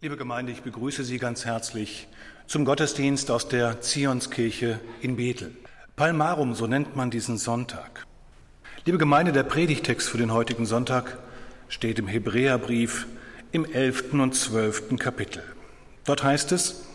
Liebe Gemeinde, ich begrüße Sie ganz herzlich zum Gottesdienst aus der Zionskirche in Bethel. Palmarum, so nennt man diesen Sonntag. Liebe Gemeinde, der Predigtext für den heutigen Sonntag steht im Hebräerbrief im 11. und 12. Kapitel. Dort heißt es: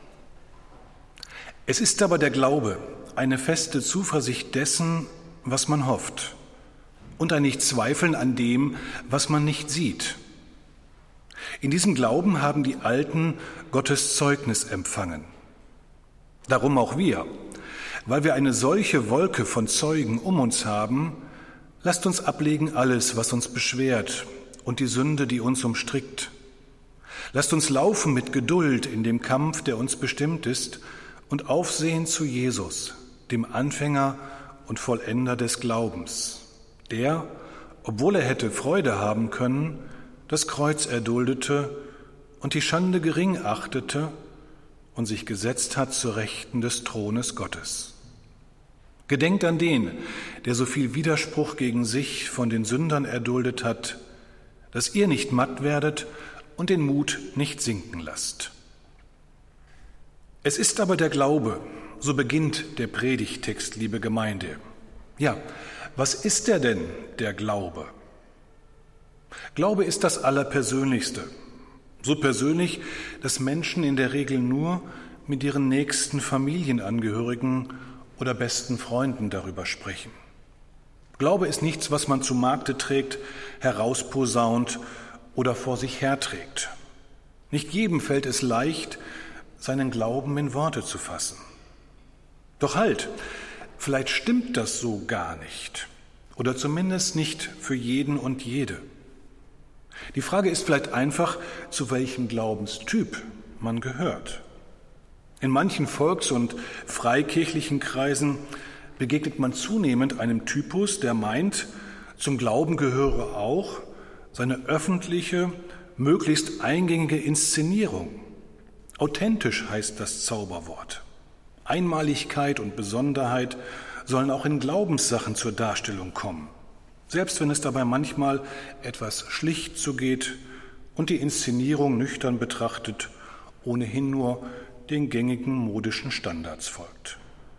Es ist aber der Glaube, eine feste Zuversicht dessen, was man hofft, und ein Nichtzweifeln an dem, was man nicht sieht. In diesem Glauben haben die Alten Gottes Zeugnis empfangen. Darum auch wir, weil wir eine solche Wolke von Zeugen um uns haben, lasst uns ablegen alles, was uns beschwert, und die Sünde, die uns umstrickt. Lasst uns laufen mit Geduld in dem Kampf, der uns bestimmt ist, und aufsehen zu Jesus, dem Anfänger und Vollender des Glaubens, der, obwohl er hätte Freude haben können, das Kreuz erduldete und die Schande gering achtete und sich gesetzt hat zur Rechten des Thrones Gottes. Gedenkt an den, der so viel Widerspruch gegen sich von den Sündern erduldet hat, dass ihr nicht matt werdet und den Mut nicht sinken lasst. Es ist aber der Glaube, so beginnt der Predigttext, liebe Gemeinde. Ja, was ist er denn, der Glaube? Glaube ist das Allerpersönlichste. So persönlich, dass Menschen in der Regel nur mit ihren nächsten Familienangehörigen oder besten Freunden darüber sprechen. Glaube ist nichts, was man zu Markte trägt, herausposaunt oder vor sich herträgt. Nicht jedem fällt es leicht, seinen Glauben in Worte zu fassen. Doch halt, vielleicht stimmt das so gar nicht. Oder zumindest nicht für jeden und jede. Die Frage ist vielleicht einfach, zu welchem Glaubenstyp man gehört. In manchen volks- und freikirchlichen Kreisen begegnet man zunehmend einem Typus, der meint, zum Glauben gehöre auch seine öffentliche, möglichst eingängige Inszenierung. Authentisch heißt das Zauberwort. Einmaligkeit und Besonderheit sollen auch in Glaubenssachen zur Darstellung kommen, selbst wenn es dabei manchmal etwas schlicht zugeht und die Inszenierung nüchtern betrachtet ohnehin nur den gängigen modischen Standards folgt.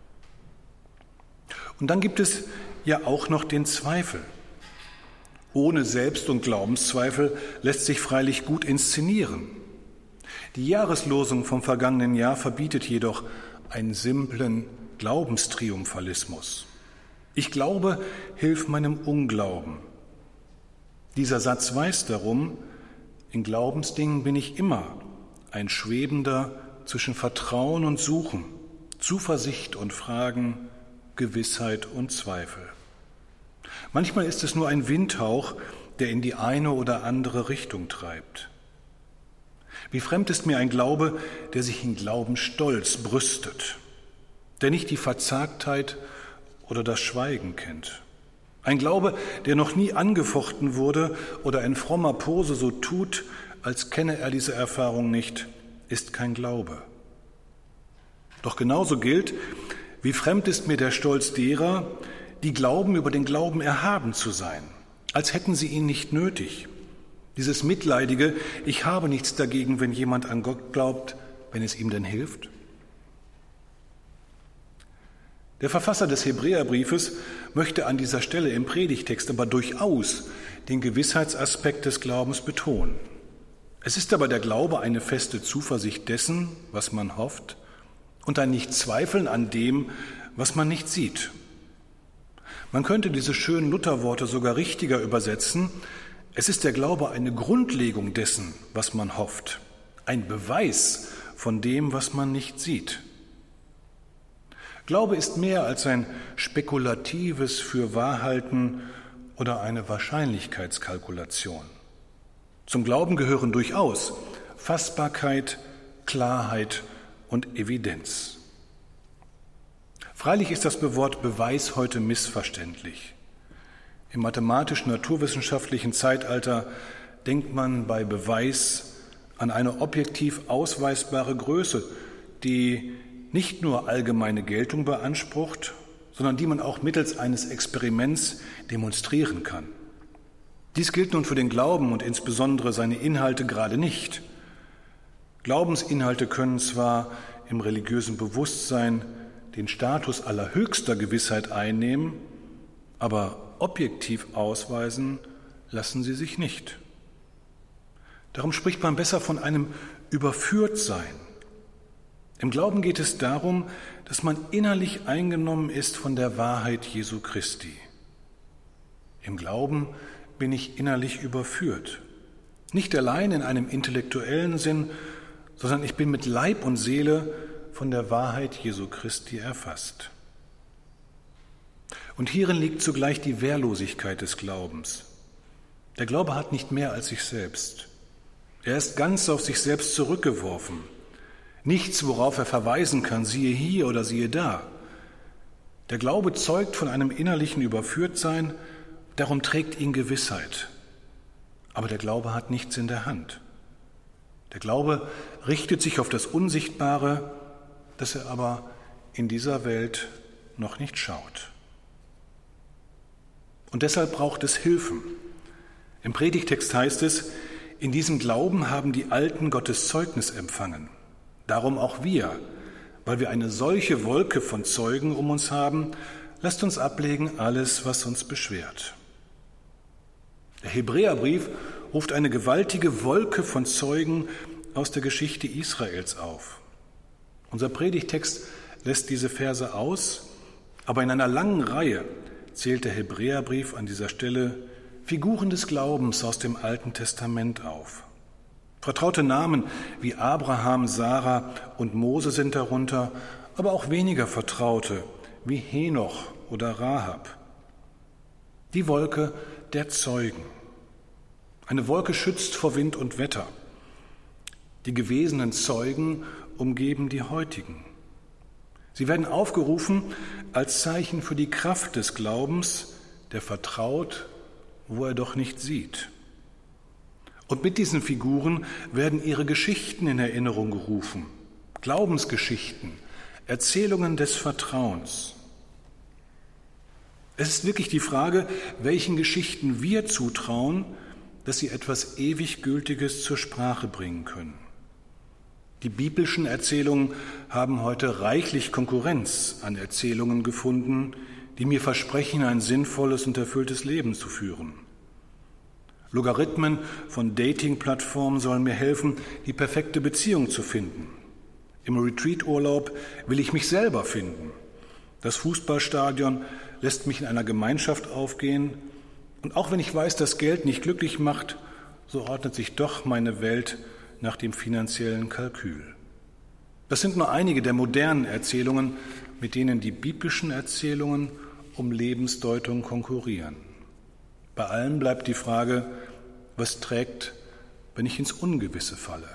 Und dann gibt es ja auch noch den Zweifel. Ohne Selbst- und Glaubenszweifel lässt sich freilich gut inszenieren. Die Jahreslosung vom vergangenen Jahr verbietet jedoch einen simplen Glaubenstriumphalismus. Ich glaube, hilf meinem Unglauben. Dieser Satz weiß darum, in Glaubensdingen bin ich immer ein Schwebender zwischen Vertrauen und Suchen, Zuversicht und Fragen, Gewissheit und Zweifel. Manchmal ist es nur ein Windhauch, der in die eine oder andere Richtung treibt. Wie fremd ist mir ein Glaube, der sich in Glaubensstolz brüstet, der nicht die Verzagtheit oder das Schweigen kennt. Ein Glaube, der noch nie angefochten wurde oder in frommer Pose so tut, als kenne er diese Erfahrung nicht, ist kein Glaube. Doch genauso gilt, wie fremd ist mir der Stolz derer, die glauben, über den Glauben erhaben zu sein, als hätten sie ihn nicht nötig. Dieses mitleidige, ich habe nichts dagegen, wenn jemand an Gott glaubt, wenn es ihm denn hilft. Der Verfasser des Hebräerbriefes möchte an dieser Stelle im Predigtext aber durchaus den Gewissheitsaspekt des Glaubens betonen. Es ist aber der Glaube eine feste Zuversicht dessen, was man hofft, und ein Nichtzweifeln an dem, was man nicht sieht. Man könnte diese schönen Lutherworte sogar richtiger übersetzen: Es ist der Glaube eine Grundlegung dessen, was man hofft, ein Beweis von dem, was man nicht sieht. Glaube ist mehr als ein spekulatives Fürwahrhalten oder eine Wahrscheinlichkeitskalkulation. Zum Glauben gehören durchaus Fassbarkeit, Klarheit und Evidenz. Freilich ist das Wort Beweis heute missverständlich. Im mathematisch-naturwissenschaftlichen Zeitalter denkt man bei Beweis an eine objektiv ausweisbare Größe, die nicht nur allgemeine Geltung beansprucht, sondern die man auch mittels eines Experiments demonstrieren kann. Dies gilt nun für den Glauben und insbesondere seine Inhalte gerade nicht. Glaubensinhalte können zwar im religiösen Bewusstsein den Status allerhöchster Gewissheit einnehmen, aber objektiv ausweisen lassen sie sich nicht. Darum spricht man besser von einem Überführtsein. Im Glauben geht es darum, dass man innerlich eingenommen ist von der Wahrheit Jesu Christi. Im Glauben bin ich innerlich überführt. Nicht allein in einem intellektuellen Sinn, sondern ich bin mit Leib und Seele von der Wahrheit Jesu Christi erfasst. Und hierin liegt zugleich die Wehrlosigkeit des Glaubens. Der Glaube hat nicht mehr als sich selbst. Er ist ganz auf sich selbst zurückgeworfen. Nichts, worauf er verweisen kann, siehe hier oder siehe da. Der Glaube zeugt von einem innerlichen Überführtsein, darum trägt ihn Gewissheit. Aber der Glaube hat nichts in der Hand. Der Glaube richtet sich auf das Unsichtbare, das er aber in dieser Welt noch nicht schaut. Und deshalb braucht es Hilfen. Im Predigtext heißt es, in diesem Glauben haben die Alten Gottes Zeugnis empfangen. Darum auch wir, weil wir eine solche Wolke von Zeugen um uns haben, lasst uns ablegen alles, was uns beschwert. Der Hebräerbrief ruft eine gewaltige Wolke von Zeugen aus der Geschichte Israels auf. Unser Predigtext lässt diese Verse aus, aber in einer langen Reihe zählt der Hebräerbrief an dieser Stelle Figuren des Glaubens aus dem Alten Testament auf. Vertraute Namen wie Abraham, Sarah und Mose sind darunter, aber auch weniger vertraute wie Henoch oder Rahab. Die Wolke der Zeugen. Eine Wolke schützt vor Wind und Wetter. Die gewesenen Zeugen umgeben die heutigen. Sie werden aufgerufen als Zeichen für die Kraft des Glaubens, der vertraut, wo er doch nicht sieht. Und mit diesen Figuren werden ihre Geschichten in Erinnerung gerufen. Glaubensgeschichten, Erzählungen des Vertrauens. Es ist wirklich die Frage, welchen Geschichten wir zutrauen, dass sie etwas ewig Gültiges zur Sprache bringen können. Die biblischen Erzählungen haben heute reichlich Konkurrenz an Erzählungen gefunden, die mir versprechen, ein sinnvolles und erfülltes Leben zu führen. Logarithmen von Dating-Plattformen sollen mir helfen, die perfekte Beziehung zu finden. Im Retreat-Urlaub will ich mich selber finden. Das Fußballstadion lässt mich in einer Gemeinschaft aufgehen. Und auch wenn ich weiß, dass Geld nicht glücklich macht, so ordnet sich doch meine Welt nach dem finanziellen Kalkül. Das sind nur einige der modernen Erzählungen, mit denen die biblischen Erzählungen um Lebensdeutung konkurrieren. Bei allem bleibt die Frage, was trägt, wenn ich ins Ungewisse falle?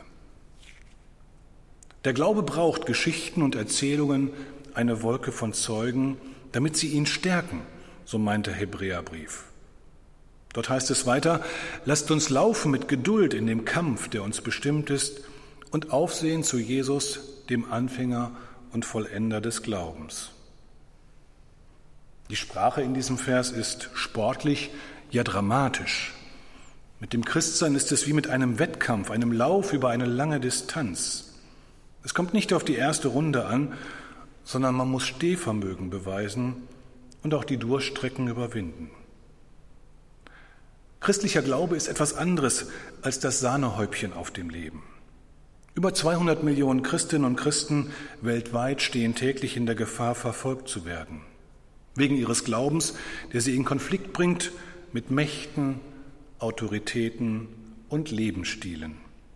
Der Glaube braucht Geschichten und Erzählungen, eine Wolke von Zeugen, damit sie ihn stärken, so meint der Hebräerbrief. Dort heißt es weiter, lasst uns laufen mit Geduld in dem Kampf, der uns bestimmt ist, und aufsehen zu Jesus, dem Anfänger und Vollender des Glaubens. Die Sprache in diesem Vers ist sportlich, ja dramatisch. Mit dem Christsein ist es wie mit einem Wettkampf, einem Lauf über eine lange Distanz. Es kommt nicht auf die erste Runde an, sondern man muss Stehvermögen beweisen und auch die Durststrecken überwinden. Christlicher Glaube ist etwas anderes als das Sahnehäubchen auf dem Leben. Über 200 Millionen Christinnen und Christen weltweit stehen täglich in der Gefahr, verfolgt zu werden. Wegen ihres Glaubens, der sie in Konflikt bringt mit Mächten, Autoritäten und Lebensstilen.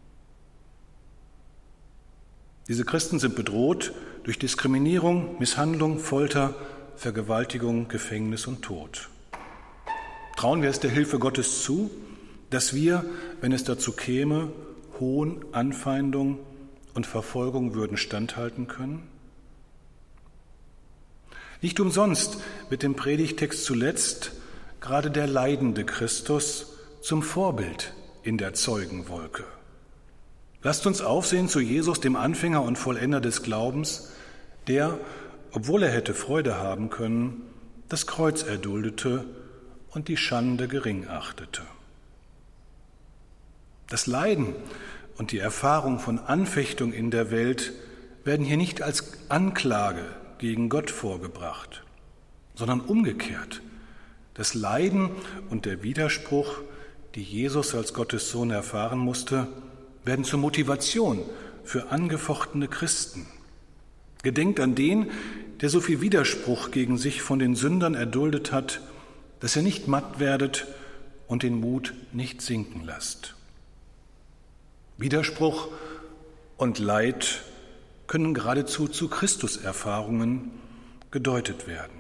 Diese Christen sind bedroht durch Diskriminierung, Misshandlung, Folter, Vergewaltigung, Gefängnis und Tod. Trauen wir es der Hilfe Gottes zu, dass wir, wenn es dazu käme, Hohn, Anfeindung und Verfolgung würden standhalten können? Nicht umsonst wird im Predigtext zuletzt gerade der leidende Christus zum Vorbild in der Zeugenwolke. Lasst uns aufsehen zu Jesus, dem Anfänger und Vollender des Glaubens, der, obwohl er hätte Freude haben können, das Kreuz erduldete und die Schande gering achtete. Das Leiden und die Erfahrung von Anfechtung in der Welt werden hier nicht als Anklage gegen Gott vorgebracht, sondern umgekehrt. Das Leiden und der Widerspruch, die Jesus als Gottes Sohn erfahren musste, werden zur Motivation für angefochtene Christen. Gedenkt an den, der so viel Widerspruch gegen sich von den Sündern erduldet hat, dass ihr nicht matt werdet und den Mut nicht sinken lasst. Widerspruch und Leid können geradezu zu Christuserfahrungen gedeutet werden.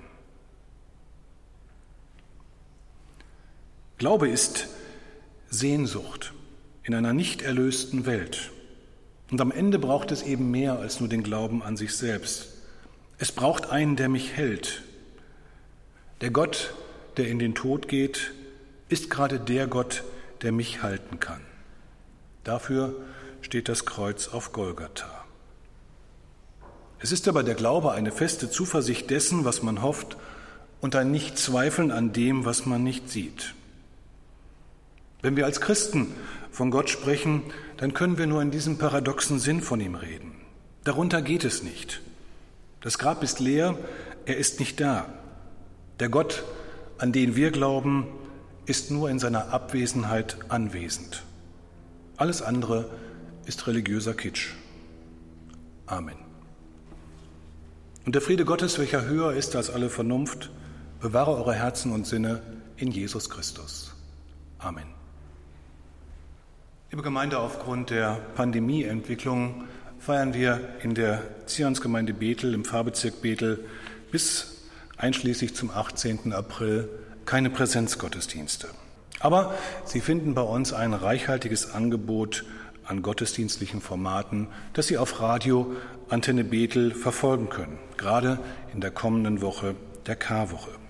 Glaube ist Sehnsucht in einer nicht erlösten Welt. Und am Ende braucht es eben mehr als nur den Glauben an sich selbst. Es braucht einen, der mich hält. Der Gott, der in den Tod geht, ist gerade der Gott, der mich halten kann. Dafür steht das Kreuz auf Golgatha. Es ist aber der Glaube eine feste Zuversicht dessen, was man hofft, und ein Nichtzweifeln an dem, was man nicht sieht. Wenn wir als Christen von Gott sprechen, dann können wir nur in diesem paradoxen Sinn von ihm reden. Darunter geht es nicht. Das Grab ist leer, er ist nicht da. Der Gott, an den wir glauben, ist nur in seiner Abwesenheit anwesend. Alles andere ist religiöser Kitsch. Amen. Und der Friede Gottes, welcher höher ist als alle Vernunft, bewahre eure Herzen und Sinne in Jesus Christus. Amen. Liebe Gemeinde, aufgrund der Pandemieentwicklung feiern wir in der Zionsgemeinde Bethel im Pfarrbezirk Bethel bis einschließlich zum 18. April keine Präsenzgottesdienste. Aber Sie finden bei uns ein reichhaltiges Angebot an gottesdienstlichen Formaten, das Sie auf Radio Antenne Bethel verfolgen können, gerade in der kommenden Woche, der Karwoche.